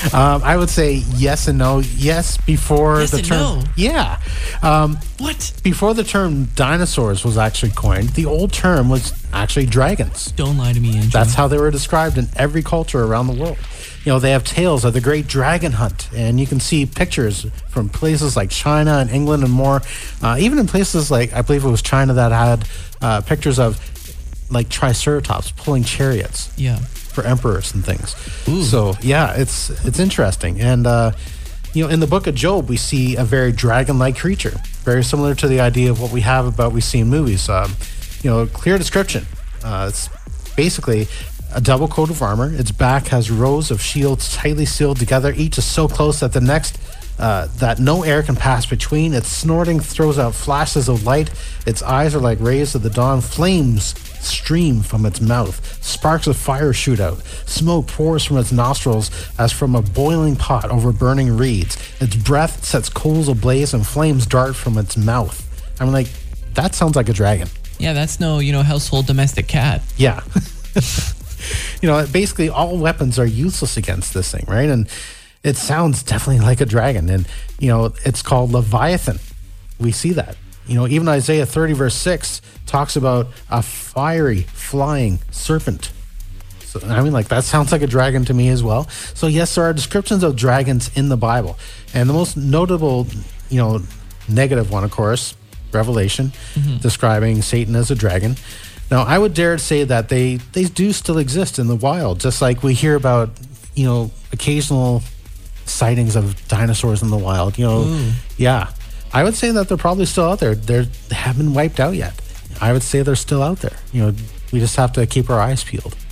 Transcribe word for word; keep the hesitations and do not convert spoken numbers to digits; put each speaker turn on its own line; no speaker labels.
um, I would say yes and no. Yes, before
Yes
the
and
term.
no.
Yeah. Um,
What?
before the term dinosaurs was actually coined, the old term was actually dragons.
Don't lie to me, Andrew.
That's how they were described in every culture around the world. You know, they have tales of the great dragon hunt, and you can see pictures from places like China and England and more. Uh, even in places like, I believe it was China that had uh, pictures of like triceratops pulling chariots
Yeah.
for emperors and things.
Ooh.
So yeah, it's it's interesting. And uh, you know, in the book of Job, we see a very dragon-like creature, very similar to the idea of what we have about we see in movies. Um, you know, clear description. Uh, it's basically a double coat of armor. Its back has rows of shields tightly sealed together. Each is so close that the next uh, that no air can pass between. Its snorting throws out flashes of light. Its eyes are like rays of the dawn. Flames stream from its mouth. Sparks of fire shoot out. Smoke pours from its nostrils as from a boiling pot over burning reeds. Its breath sets coals ablaze and flames dart from its mouth. I'm like, that sounds like a dragon.
Yeah, that's no, you know, household domestic cat.
Yeah. You know, basically all weapons are useless against this thing, right? And it sounds definitely like a dragon. And, you know, it's called Leviathan. We see that. You know, even Isaiah thirty verse six talks about a fiery flying serpent. So, I mean, like, that sounds like a dragon to me as well. So, yes, there are descriptions of dragons in the Bible. And the most notable, you know, negative one, of course, Revelation, mm-hmm. describing Satan as a dragon. Now, I would dare say that they, they do still exist in the wild, just like we hear about, you know, occasional sightings of dinosaurs in the wild. You know,
Ooh.
yeah. I would say that they're probably still out there. They're, they haven't been wiped out yet. I would say they're still out there. You know, we just have to keep our eyes peeled.